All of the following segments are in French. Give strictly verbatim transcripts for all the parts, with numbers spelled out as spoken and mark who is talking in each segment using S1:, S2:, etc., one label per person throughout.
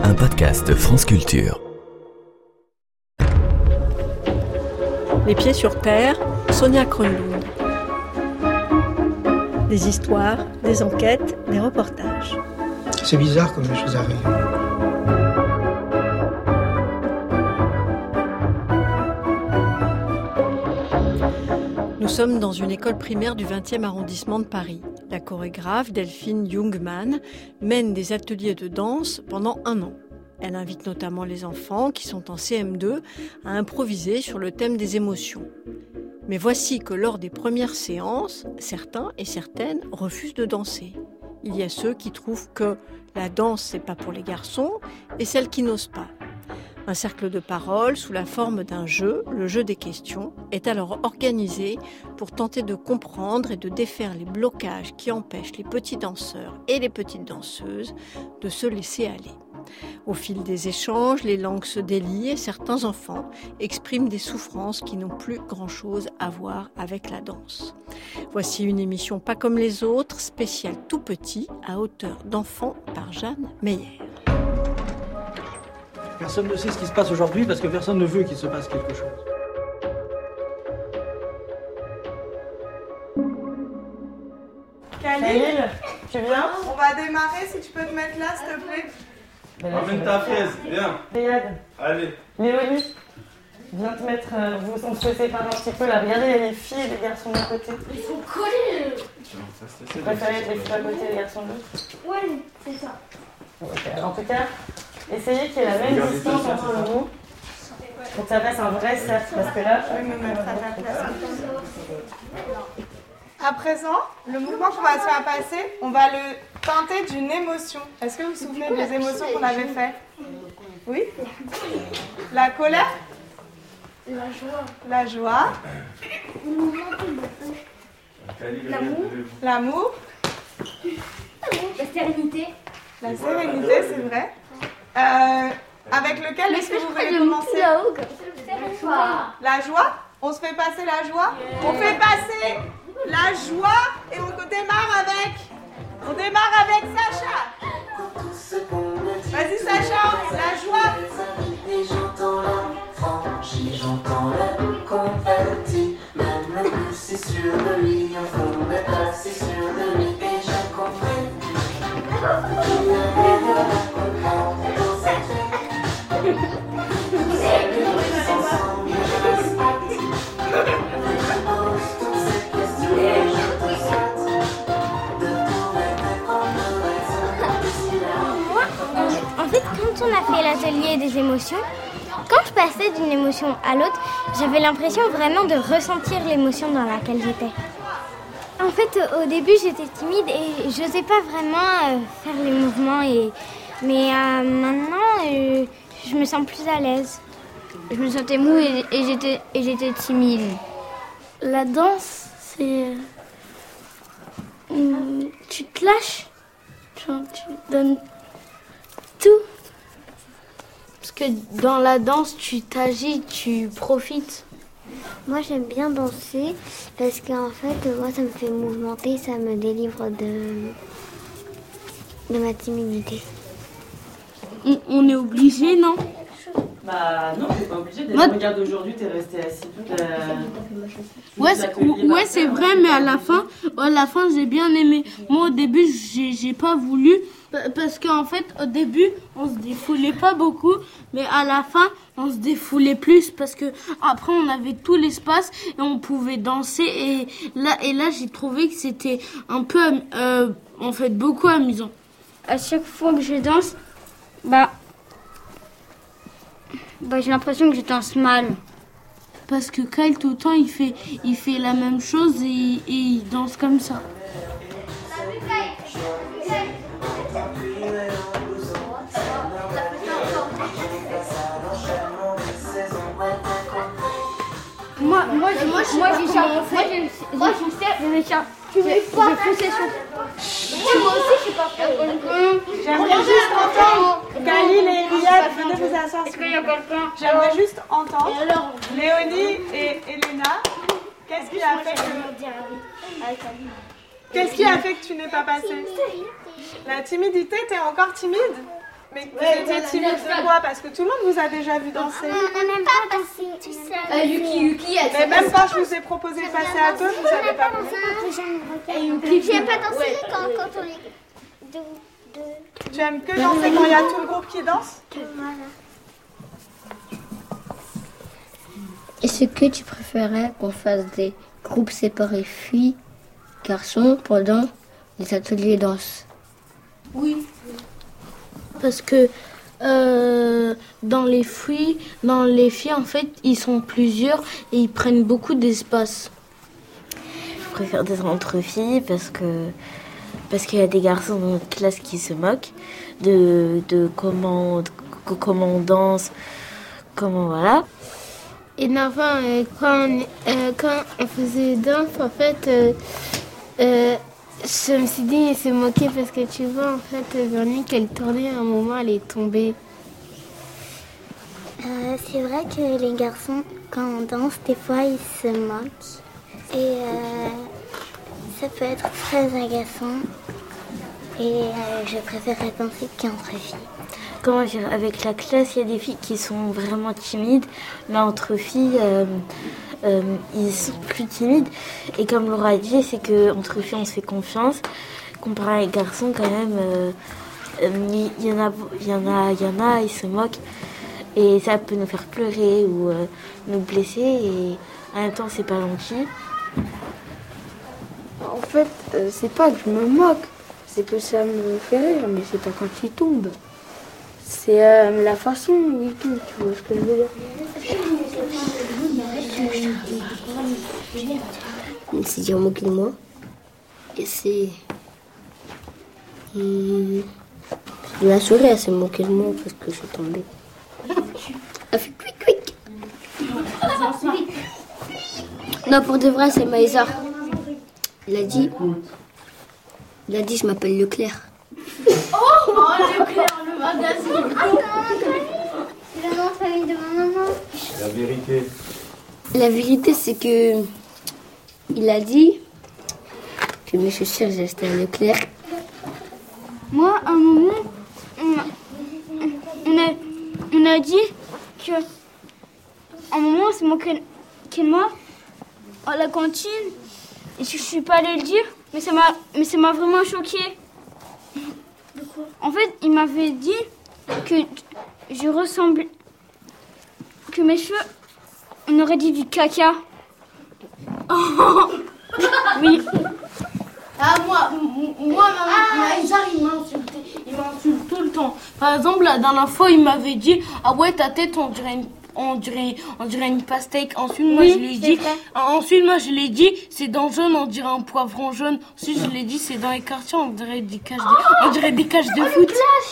S1: un podcast France Culture.
S2: Les pieds sur terre, Sonia Kronlund. Des histoires, des enquêtes, des reportages.
S3: C'est bizarre comme les choses arrivent.
S2: Nous sommes dans une école primaire du vingtième arrondissement de Paris. La chorégraphe Delphine Jungmann mène des ateliers de danse pendant un an. Elle invite notamment les enfants qui sont en C M deux à improviser sur le thème des émotions. Mais voici que lors des premières séances, certains et certaines refusent de danser. Il y a ceux qui trouvent que la danse, c'est pas pour les garçons, et celles qui n'osent pas. Un cercle de parole sous la forme d'un jeu, le jeu des questions, est alors organisé pour tenter de comprendre et de défaire les blocages qui empêchent les petits danseurs et les petites danseuses de se laisser aller. Au fil des échanges, les langues se délient et certains enfants expriment des souffrances qui n'ont plus grand-chose à voir avec la danse. Voici une émission pas comme les autres, spéciale tout petit, à hauteur d'enfant par Jeanne Meyer.
S4: Personne ne sait ce qui se passe aujourd'hui parce que personne ne veut qu'il se passe quelque chose.
S5: Khalil, tu viens?
S6: On va démarrer, si tu peux te mettre là, s'il te plaît.
S7: Emmène ta fraise, viens.
S5: Léade.
S7: Allez.
S5: Léonie, viens te mettre, euh, vous on se sépare un petit peu là. Regardez, il y a les filles et les garçons d'un côté.
S8: Ils sont collés.
S5: Vous préférez être les filles d'un côté et les garçons de l'autre?
S8: Ouais, c'est ça.
S5: Okay. En tout cas, essayez qu'il y ait la même distance entre vous pour que ça fasse un vrai cercle. Parce que là,
S6: Je vais me mettre à ta place. À présent, le mouvement qu'on va se faire passer, on va le teinter d'une émotion. Est-ce que vous vous souvenez des émotions qu'on avait faites? Oui? La colère?
S8: La joie.
S6: La joie?
S8: L'amour.
S6: L'amour?
S8: La sérénité.
S6: La sérénité, c'est vrai. Euh, avec lequel est-ce que vous voulez commencer?
S8: La joie.
S6: La joie? On se fait passer la joie? On fait passer la joie et on démarre avec. On démarre avec Sacha. Vas-y Sacha, la joie.
S9: J'entends la franchise, j'entends le confetti. Même le bus est sûr de lui, un fond de glace est sûr de lui. Et j'ai compris qu'il y a rien à comprendre dans sa tête. C'est lui qui s'ensemble, je respecte. Je pose toutes ces questions et je te souhaite de trouver tes propres raisons.
S10: En fait, quand on a fait l'atelier des émotions, quand je passais d'une émotion à l'autre, j'avais l'impression vraiment de ressentir l'émotion dans laquelle j'étais. En fait, au début, j'étais timide et je n'osais pas vraiment euh, faire les mouvements. Et... Mais euh, maintenant, euh, je me sens plus à l'aise.
S11: Je me sentais mou et, et, j'étais, et j'étais timide.
S10: La danse, c'est... Euh, tu te lâches. Genre, tu donnes tout. Parce que dans la danse, tu t'agis, tu profites. Moi, j'aime bien danser parce qu'en fait, moi, ça me fait mouvementer, ça me délivre de, de ma timidité.
S11: On, on est obligé, non?
S5: bah non, t'es pas obligé. Moi... Regarde, aujourd'hui, t'es resté assis toute la...
S11: Ouais, c'est, ouais, c'est vrai, mais à la fin, à la fin, j'ai bien aimé. Moi, au début, j'ai, j'ai pas voulu. Parce qu'en fait, au début, on se défoulait pas beaucoup, mais à la fin, on se défoulait plus parce que après, on avait tout l'espace et on pouvait danser. Et là, et là, j'ai trouvé que c'était un peu, euh, en fait, beaucoup amusant. À chaque fois que je danse, bah, bah, j'ai l'impression que je danse mal. Parce que Kyle, tout le temps, il fait, il fait la même chose et, et il danse comme ça. Moi, moi, j'ai, moi, moi, j'ai ça. Moi, j'ai, moi, je sais, mais ça. Tu veux pas pousser sur. Moi aussi, je suis pas prête.
S6: J'aimerais juste entendre. Khalil et Eliade, venez vous asseoir.
S11: Est-ce qu'il y a quelqu'un?
S6: J'aimerais juste entendre. Léonie et Elena, qu'est-ce qui a fait que. Qu'est-ce qui a fait que tu n'es pas passée? La timidité, t'es encore timide? Mais vous étiez timide de quoi? Parce que tout le monde vous a déjà vu danser.
S8: On n'aime pas danser, tu sais.
S12: Euh, Yuki, Yuki, elle
S6: Mais même quand je vous ai proposé de passer à deux, vous savez pas voulu.
S8: J'aime pas danser quand, quand on est deux, deux.
S6: Tu aimes que danser quand il y a tout le groupe qui danse?
S8: Voilà.
S13: Est-ce que tu préférais qu'on fasse des groupes séparés filles, garçons pendant les ateliers danse?
S11: Oui. Parce que euh, dans les filles, dans les filles, en fait, ils sont plusieurs et ils prennent beaucoup d'espace.
S14: Je préfère d'être entre filles parce que parce qu'il y a des garçons dans notre classe qui se moquent de, de comment, de, comment on danse, comment voilà.
S10: Et enfin, euh, quand, on, euh, quand on faisait danse, en fait, euh, euh, je me suis dit, il s'est moqué parce que tu vois, en fait, Véronique, elle tournait à un moment, elle est tombée.
S8: Euh, c'est vrai que les garçons, quand on danse, des fois, ils se moquent. Et euh, ça peut être très agaçant. Et euh, je préférerais danser qu'entre filles.
S14: Comment dire, avec la classe, il y a des filles qui sont vraiment timides, mais entre filles, euh, euh, ils sont plus timides. Et comme Laura a dit, c'est qu'entre filles, on se fait confiance. Comparé à les garçons, quand même, euh, euh, il y en a, il y en a, il y en a, ils se moquent. Et ça peut nous faire pleurer ou euh, nous blesser. Et en même temps, c'est pas gentil.
S15: En fait, euh, c'est pas que je me moque, c'est que ça me fait rire, mais c'est pas quand il tombe. C'est euh, la façon où il tombe, tu vois ce que je veux dire.
S13: C'est dire moquer de moi. Et c'est. Hum... La souris, elle s'est moquée de moi parce que je suis tombée. Elle fait quick quick. Non, pour de vrai, c'est Maïsa. Il a dit. Il a dit, je m'appelle Leclerc.
S8: Oh, oh Leclerc, le magazine. C'est le nom de famille de ma maman.
S7: La vérité.
S13: La vérité, c'est que. Il a dit que mes chaussures, j'ai acheté à Leclerc.
S10: Moi, à un moment, on a, on a, on a dit que. À un moment, c'est mon de moi à la cantine. Et je suis pas allée le dire, mais ça m'a, mais ça m'a vraiment choquée. De quoi? En fait, il m'avait dit que je ressemblais, que mes cheveux, on aurait dit du caca. Oui.
S11: Ah, moi, moi, Maïsa, il m'insultait. Il m'insulte tout le temps. Par exemple, la dernière fois, il m'avait dit, ah ouais, ta tête, on dirait une, on dirait, on dirait une pastèque. Ensuite, moi,
S10: Oui,
S11: je l'ai
S10: c'est
S11: dit.
S10: vrai.
S11: Ensuite, moi, je l'ai dit, c'est dans jaune, on dirait un poivron jaune. Ensuite, je l'ai dit, c'est dans les quartiers, on dirait des cages de, on dirait des cages de foot.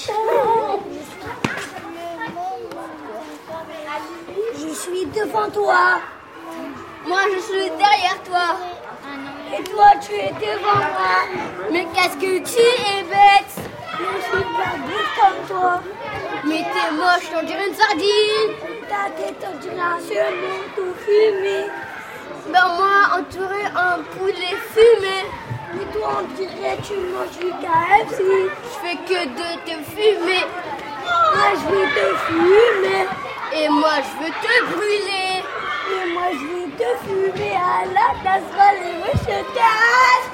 S8: Je suis devant toi. Moi, je suis derrière toi. Et toi, tu es devant moi. Mais qu'est-ce que tu es bête. Je suis pas bête comme toi. Mais t'es moche, on dirait une sardine. Ta tête, on dirait un saumon tout fumé. Ben moi, on dirait un poulet fumé. Mais toi, on dirait tu manges du K F C. Je fais que de te fumer. Moi, je vais te fumer. Et moi, je veux te brûler. Et moi, je vais te fumer à la casserole et moi, je te casse.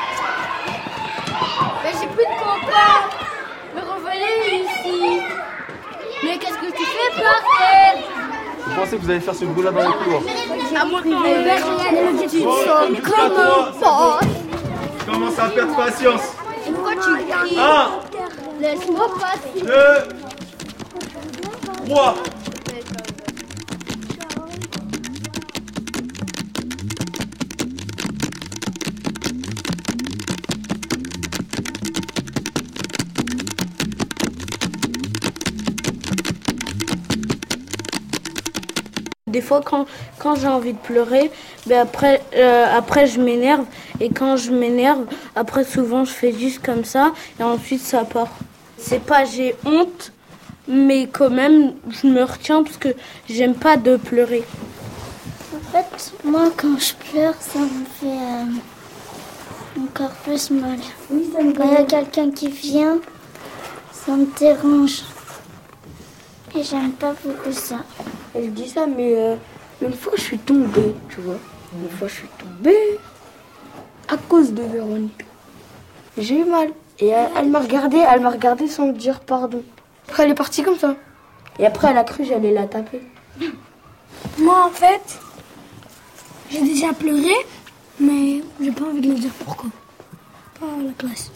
S8: Mais j'ai plus de copains. Mais revenez ici. Mais qu'est-ce que tu fais par terre?
S7: Vous pensez que vous allez faire ce boulot-là dans les cours?
S8: À mon tour. Tu sonnes comme un porc.
S7: Je commence à perdre patience.
S8: Pourquoi tu cries?
S7: Un,
S8: Laisse-moi passer.
S7: deux, trois.
S11: Des fois, quand, quand j'ai envie de pleurer, ben après, euh, après je m'énerve. Et quand je m'énerve, après souvent je fais juste comme ça. Et ensuite ça part. C'est pas j'ai honte, mais quand même je me retiens parce que j'aime pas de pleurer.
S10: En fait, moi quand je pleure, ça me fait euh, encore plus mal. Quand il y a quelqu'un qui vient, ça me dérange.
S8: Et j'aime pas beaucoup ça.
S15: Elle dit ça, mais euh, une fois je suis tombée, tu vois. Une fois je suis tombée à cause de Véronique. J'ai eu mal. Et elle, elle m'a regardée, elle m'a regardée sans me dire pardon. Après elle est partie comme ça. Et après elle a cru que j'allais la taper.
S10: Moi en fait, j'ai déjà pleuré, mais j'ai pas envie de le dire pourquoi. Pas à la classe.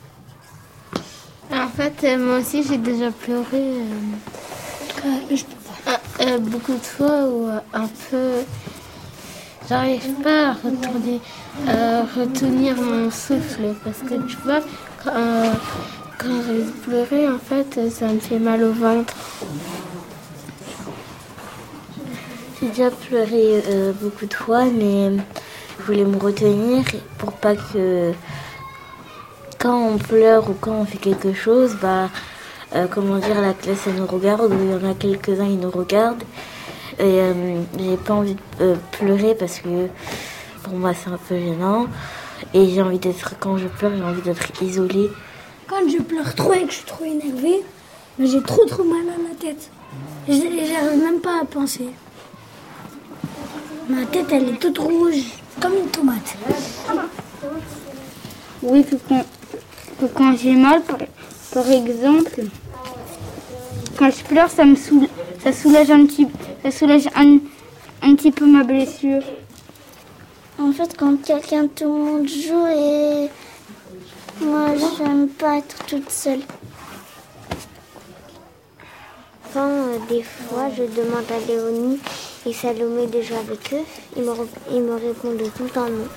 S11: En fait, euh, moi aussi j'ai déjà pleuré euh,
S10: mais je peux pas.
S11: euh, euh, beaucoup de fois ou euh, un peu. J'arrive pas à retourner, euh, retenir mon souffle parce que tu vois, quand, euh, quand j'ai pleuré, en fait, ça me fait mal au ventre.
S14: J'ai déjà pleuré euh, beaucoup de fois, mais je voulais me retenir pour pas que quand on pleure ou quand on fait quelque chose, bah, euh, comment dire, la classe elle nous regarde, ou il y en a quelques-uns qui nous regardent. Et euh, j'ai pas envie de euh, pleurer parce que pour moi c'est un peu gênant. Et j'ai envie d'être, quand je pleure, j'ai envie d'être isolée.
S10: Quand je pleure trop et que je suis trop énervée, mais j'ai trop trop mal à la tête. Et j'arrive même pas à penser. Ma tête elle est toute rouge, comme une tomate.
S11: Oui, que quand, que quand j'ai mal, par, par exemple, quand je pleure, ça me soulage, ça soulage un petit, ça soulage un, un petit peu ma blessure.
S8: En fait, quand quelqu'un, tout le monde joue et moi, j'aime pas être toute seule. Quand euh, des fois, je demande à Léonie et Salomé de jouer avec eux, ils me, ils me répondent tout le temps non.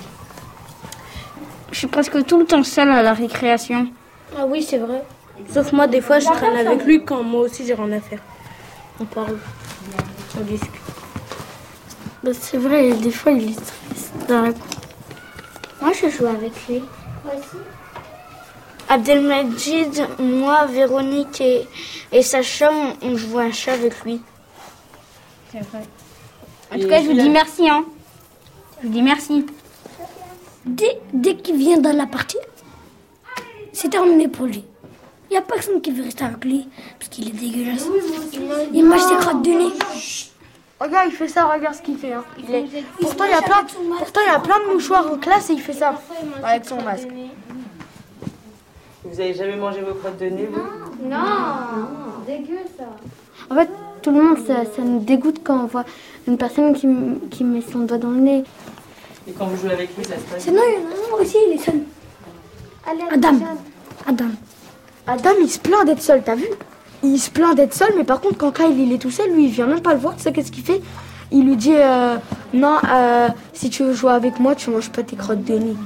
S11: Je suis presque tout le temps seule à la récréation.
S15: Ah oui, c'est vrai. Sauf moi, des fois, je traîne avec lui quand moi aussi j'ai rien à faire. On parle, on discute. Bah, c'est vrai, des fois, il est triste dans la cour.
S8: Moi, je joue avec lui. Moi aussi.
S11: Abdelmajid, moi, Véronique et, et Sacha, on, on joue un chat avec lui. C'est vrai. En tout cas, je vous dis merci, hein. Je vous dis merci.
S10: Dès, dès qu'il vient dans la partie, c'est terminé pour lui. Il n'y a personne qui veut rester avec lui parce qu'il est dégueulasse. Il mange des crottes de nez.
S15: Regarde, il fait ça, regarde ce qu'il fait. Hein. Il est... Pourtant, il y a plein de... Pourtant, il y a plein de mouchoirs en classe et il fait ça avec son masque.
S5: Vous avez jamais mangé vos crottes de nez, vous?
S11: Non, dégueu ça. En fait, tout le monde, ça, ça nous dégoûte quand on voit une personne qui, qui met son doigt dans le nez.
S5: Et quand vous jouez avec lui, ça se passe?
S10: Sinon, il y en a un aussi, il est seul. Adam. Adam.
S15: Adam, il se plaint d'être seul, t'as vu? Il se plaint d'être seul, mais par contre, quand Kyle il est tout seul, lui, il vient même pas le voir. Tu sais qu'est-ce qu'il fait? Il lui dit euh, non, euh, si tu veux jouer avec moi, tu manges pas tes crottes de nez.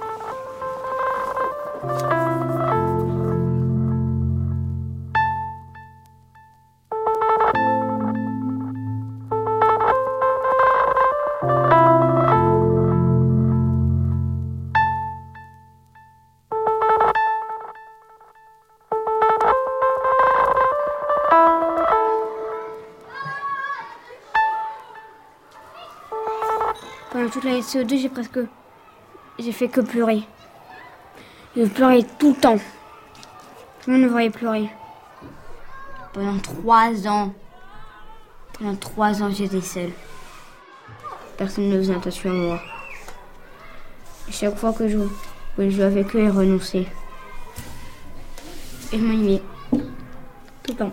S11: Pendant toute l'année de C E deux, j'ai presque... J'ai fait que pleurer. Je pleurais tout le temps. Tout le monde me voyait pleurer. Pendant trois ans. Pendant trois ans, j'étais seule. Personne ne faisait attention à moi. Et chaque fois que je voulais jouer avec eux, ils renonçaient. Et je m'ennuyais. Tout le temps.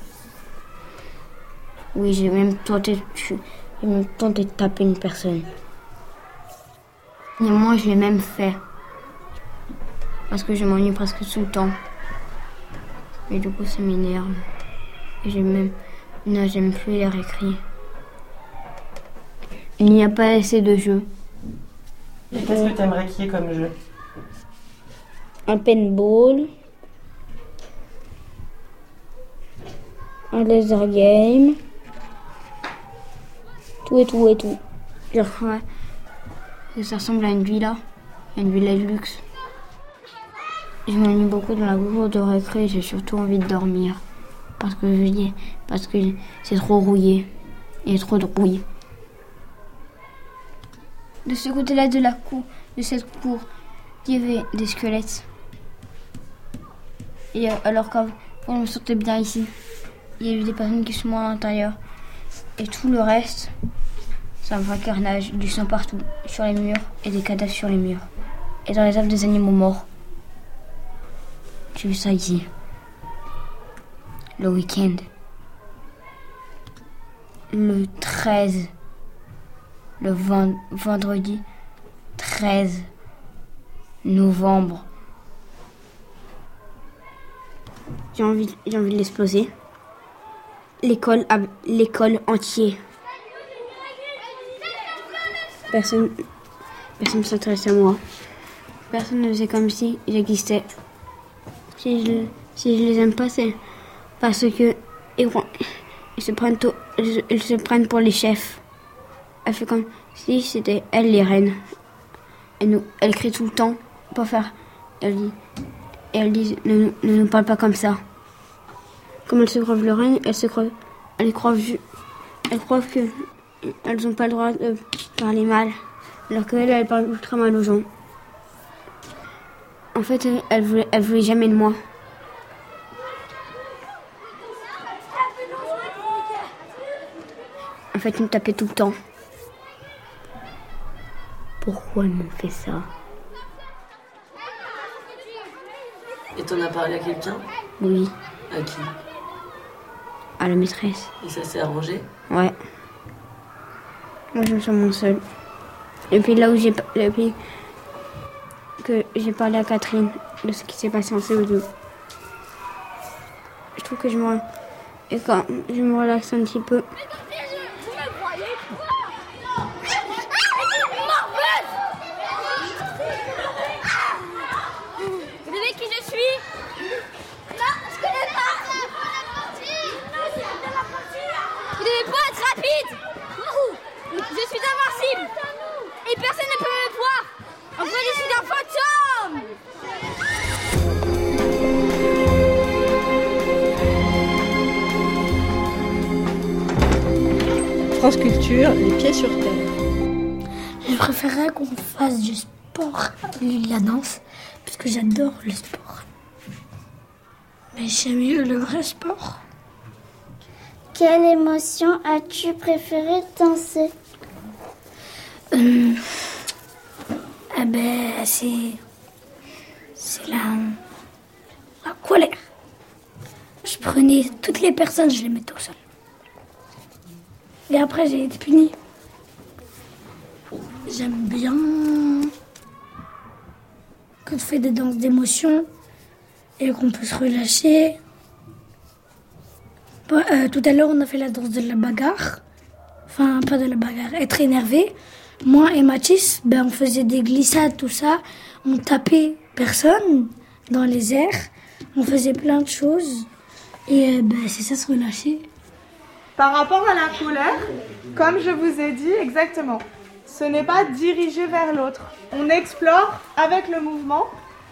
S11: Oui, j'ai même tenté de tuer. J'ai même tenté de taper une personne. Et moi, je l'ai même fait. Parce que je m'ennuie presque tout le temps. Et du coup, ça m'énerve. Et j'aime même... Non, j'aime plus les récré. Il n'y a pas assez de jeux.
S5: Et qu'est-ce que tu aimerais qu'il y ait comme jeu?
S11: Un paintball. Un laser game. Tout et tout et tout. Genre, ouais. Ça ressemble à une villa. Une villa de luxe. Je m'ennuie beaucoup dans la cour de récré. J'ai surtout envie de dormir. Parce que je dis, parce que c'est trop rouillé. Il y a trop de rouille. De ce côté-là de la cour, de cette cour, il y avait des squelettes. Et alors quand je me sentais bien ici,
S13: il y a eu des personnes qui sont mortes à l'intérieur. Et tout le reste, c'est un vrai carnage, du sang partout, sur les murs et des cadavres sur les murs. Et dans les œuvres des animaux morts. J'ai vu ça ici. Le week-end. Le treize. Le vend- vendredi treize novembre. J'ai envie, j'ai envie de l'exploser. L'école, l'école entière. Personne, personne ne s'intéressait à moi. Personne ne faisait comme si j'existais. Si je, si je les aime pas, c'est parce que ils, ils, se prennent tout, ils, ils se prennent pour les chefs. Elle fait comme si c'était elle les reines. Elle, nous, elle crie tout le temps pour faire. Elle dit, et elle dit ne, ne nous parle pas comme ça. Comme elles se croient le reine, elles se croient, elles croient, elles croient que elles n'ont pas le droit de parler mal, alors qu'elles, elles parlent ultra mal aux gens. En fait, elles voulaient, elles voulaient jamais de moi. En fait, ils me tapaient tout le temps. Pourquoi ils m'ont fait ça?
S5: Et t'en as parlé à quelqu'un?
S13: Oui.
S5: À qui?
S13: À la maîtresse.
S5: Et ça s'est arrangé?
S13: Ouais. Moi, je me sens mon seul. Et puis là où j'ai, depuis que j'ai parlé à Catherine de ce qui s'est passé en C E deux, je trouve que je me, et quand je me relaxe un petit peu.
S8: Vous savez qui je suis? Non, je connais pas. Vous devez pas être rapide. Je suis invincible. Et personne ne peut me voir. En fait, je suis un fantôme.
S2: France Culture, les pieds sur terre.
S10: Je préférerais qu'on fasse du sport au lieu de la danse, parce que j'adore le sport. Mais j'aime mieux le vrai sport.
S8: Quelle émotion as-tu préféré danser?
S10: Euh, eh ben, c'est... C'est la... la colère. Je prenais toutes les personnes, je les mettais au sol. Et après, j'ai été punie. J'aime bien quand on fait des danses d'émotion et qu'on peut se relâcher. Bon, euh, tout à l'heure, on a fait la danse de la bagarre. Enfin, pas de la bagarre, être énervé. Moi et Mathis, ben, on faisait des glissades, tout ça. On tapait personne dans les airs. On faisait plein de choses. Et euh, ben, c'est ça, se relâcher.
S6: Par rapport à la colère, comme je vous ai dit, exactement, ce n'est pas dirigé vers l'autre. On explore avec le mouvement,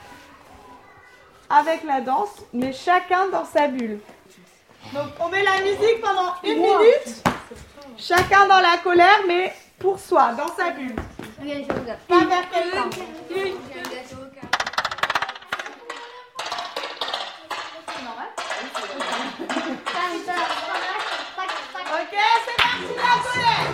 S6: avec la danse, mais chacun dans sa bulle. Donc on met la musique pendant une minute, chacun dans la colère, mais pour soi, dans sa bulle. Pas vers quelqu'un. Ok, c'est parti la colère.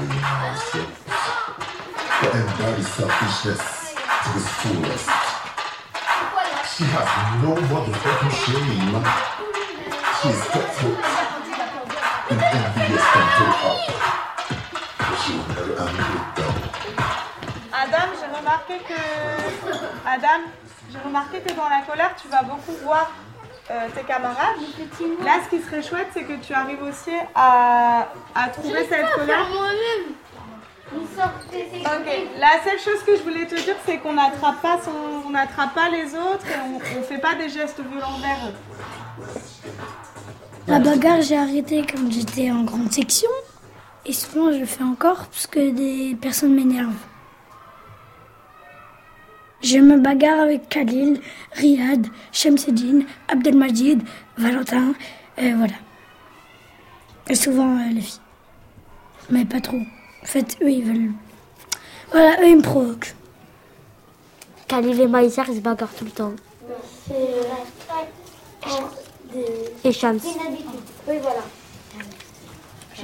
S12: To embody selfishness to its fullest. She has no motherfucking shame. She's cutthroat and envious and pull up. But she will never admit though.
S6: Adam, j'ai remarqué que Adam, j'ai remarqué que dans la colère, tu vas beaucoup voir euh, tes camarades. Là, ce qui serait chouette, c'est que tu arrives aussi à, à trouver cette colère. Ok, la seule chose que je voulais te dire, c'est qu'on n'attrape pas, son... on n'attrape pas les autres et on ne fait pas des gestes violents vers eux.
S10: La bagarre, j'ai arrêté quand j'étais en grande section. Et souvent, je le fais encore parce que des personnes m'énervent. Je me bagarre avec Khalil, Riyad, Shamseddine, Abdelmajid, Valentin, euh, voilà. Et souvent euh, les filles. Mais pas trop. En fait, eux, ils veulent... Voilà, eux, ils me provoquent.
S14: Khalil et Maïsar, ils se bagarrent tout le temps.
S8: C'est
S14: Et Shams.
S8: Oui, voilà.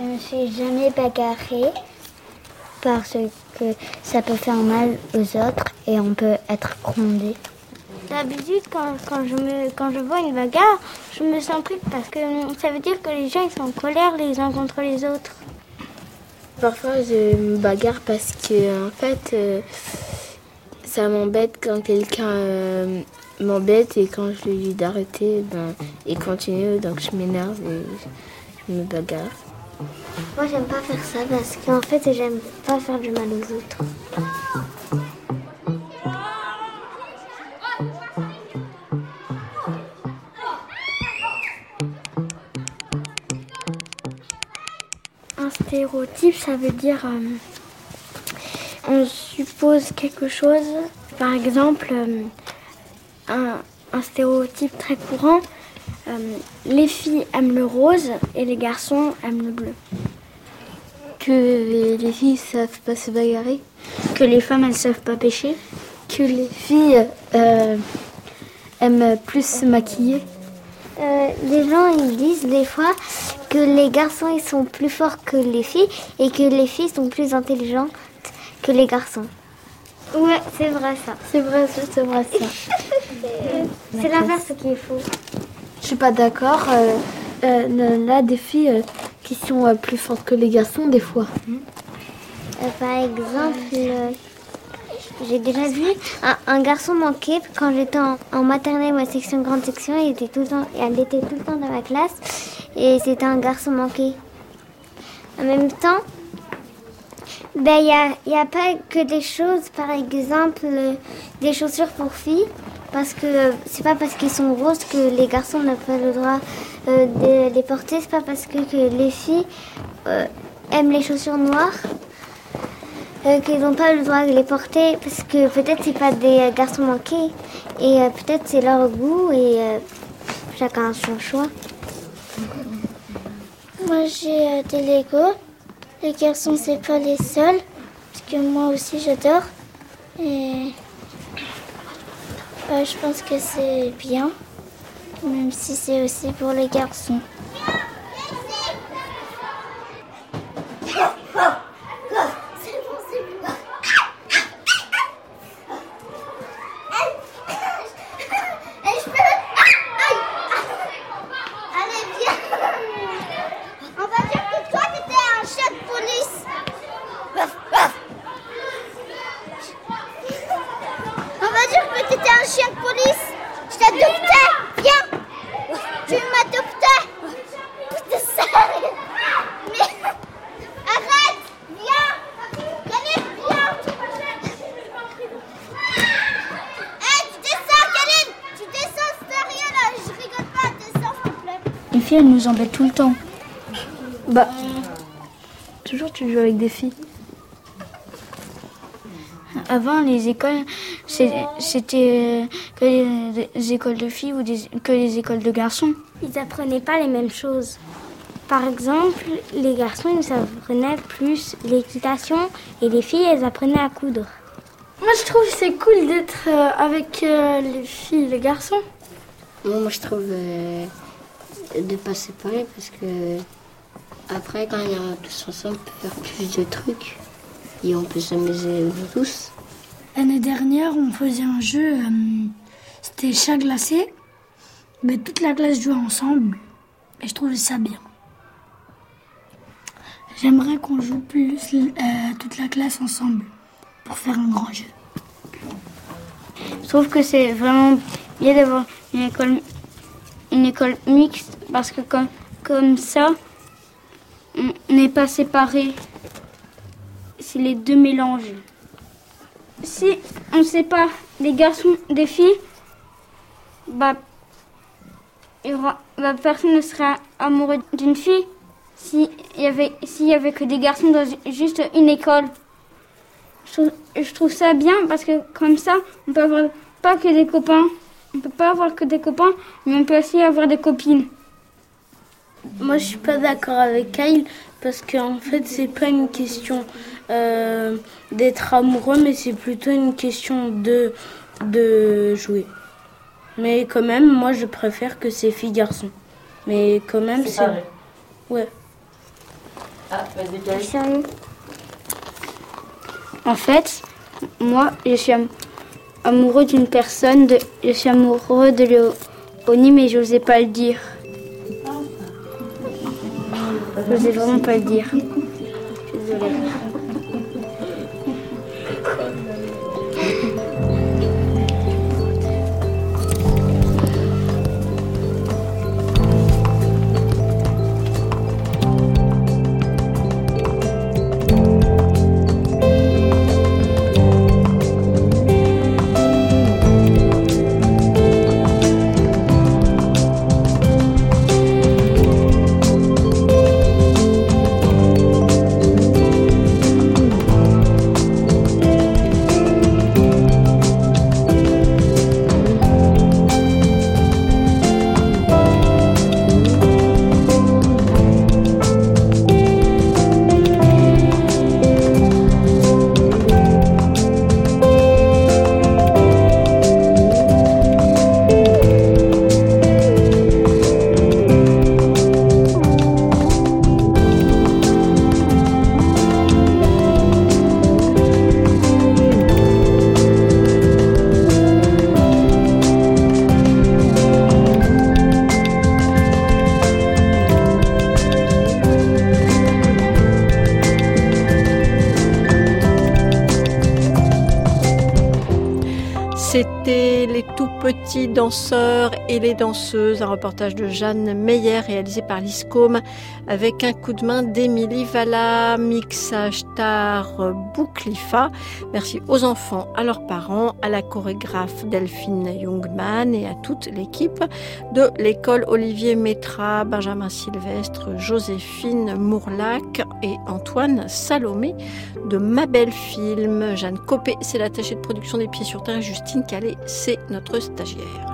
S8: Je ne suis jamais bagarrée parce que ça peut faire mal aux autres et on peut être grondé. D'habitude, quand, quand, je me, quand je vois une bagarre, je me sens prise parce que ça veut dire que les gens ils sont en colère les uns contre les autres.
S14: Parfois, je me bagarre parce que, en fait, euh, ça m'embête quand quelqu'un euh, m'embête et quand je lui dis d'arrêter, ben, il continue, donc je m'énerve et je me bagarre.
S8: Moi, j'aime pas faire ça parce qu'en fait, j'aime pas faire du mal aux autres. Un stéréotype, ça veut dire euh, on suppose quelque chose. Par exemple, euh, un, un stéréotype très courant, euh, les filles aiment le rose et les garçons aiment le bleu.
S14: Que les filles savent pas se bagarrer.
S8: Que les femmes elles savent pas pêcher.
S14: Que les filles euh, aiment plus se maquiller.
S8: Euh, les gens ils disent des fois que les garçons ils sont plus forts que les filles et que les filles sont plus intelligentes que les garçons. Ouais, c'est vrai ça.
S14: C'est vrai ça, c'est vrai ça.
S8: C'est l'inverse qui est faux.
S14: Je suis pas d'accord. Euh, euh, là, des filles euh, qui sont euh, plus fortes que les garçons des fois.
S8: Euh, par exemple, euh, j'ai déjà vu un, un garçon manqué quand j'étais en, en maternelle, ma section grande section, il était tout le temps, elle était tout le temps dans ma classe et c'était un garçon manqué. En même temps, ben il y a, y a pas que des choses, par exemple euh, des chaussures pour filles, parce que euh, c'est pas parce qu'ils sont roses que les garçons n'ont pas le droit euh, de les porter, c'est pas parce que, que les filles euh, aiment les chaussures noires Euh, qu'ils n'ont pas le droit de les porter parce que peut-être c'est pas des euh, garçons manqués et euh, peut-être c'est leur goût et euh, chacun a son choix.
S16: Moi j'ai euh, des Lego. Les garçons c'est pas les seuls parce que moi aussi j'adore et euh, je pense que c'est bien même si c'est aussi pour les garçons.
S13: Elles nous embêtent tout le temps.
S14: Bah, toujours tu joues avec des filles.
S13: Avant, les écoles, c'était que les écoles de filles ou des, que les écoles de garçons.
S8: Ils apprenaient pas les mêmes choses. Par exemple, les garçons, ils apprenaient plus l'équitation et les filles, elles apprenaient à coudre.
S11: Moi, je trouve que c'est cool d'être avec les filles et les garçons.
S17: Moi, je trouve euh, de pas séparer parce que après, quand il y a tous ensemble, on peut faire plus de trucs et on peut s'amuser tous.
S13: L'année dernière, on faisait un jeu, euh, c'était chat glacé, mais toute la classe jouait ensemble et je trouvais ça bien. J'aimerais qu'on joue plus euh, toute la classe ensemble pour faire un grand jeu.
S10: Je trouve que c'est vraiment bien d'avoir une école, une école mixte parce que comme, comme ça, on n'est pas séparés. C'est les deux mélanges. Si on sépare des garçons des filles, bah, il y aura, bah personne ne sera amoureux d'une fille s'il y avait, s'il y avait que des garçons dans juste une école. Je trouve, je trouve ça bien parce que comme ça, on peut avoir pas que des copains. On peut pas avoir que des copains, mais on peut aussi avoir des copines.
S11: Moi, je suis pas d'accord avec Kyle parce qu'en fait, c'est pas une question euh, d'être amoureux, mais c'est plutôt une question de, de jouer. Mais quand même, moi, je préfère que c'est filles-garçons. Mais quand même, c'est...
S5: Séparé.
S11: Ouais.
S5: Ah, vas-y, Kay.
S13: En fait, moi, je suis am- amoureux d'une personne, de, je suis amoureux de Léonie, mais je n'osais pas le dire. Je n'osais vraiment pas le dire. Désolée.
S2: C'était les tout petits danseurs et les danseuses, un reportage de Jeanne Meyer réalisé par l'ISCOM avec un coup de main d'Émilie Valla, mixage Tar Bouklifa. Merci aux enfants, à leurs parents, à la chorégraphe Delphine Jungmann et à toute l'équipe de l'école Olivier Métra, Benjamin Sylvestre, Joséphine Mourlac et Antoine Salomé de Ma Belle Film. Jeanne Copé, c'est l'attachée de production des Pieds sur Terre, Justine Calais, c'est notre stagiaire.